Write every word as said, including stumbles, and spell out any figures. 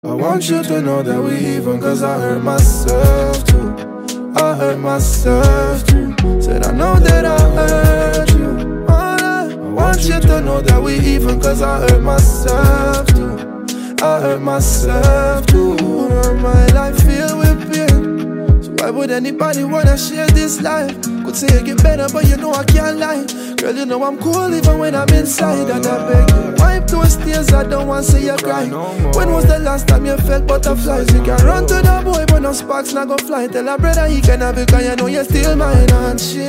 I want you to know that we even, cause I hurt myself too. I hurt myself too. Said I know that I hurt you. I want you to know that we even, cause I hurt myself too. I hurt myself too. My life filled with pain, so why would anybody wanna share this life? Could say it get better, but you know I can't lie. Girl, you know I'm cool even when I'm inside. And I beg you, wipe those tears, I don't want to see you cry. When was the last time you felt butterflies? You can run to the boy, but no sparks not gonna fly. Tell a brother he can have it, cause you know you're still mine. And shit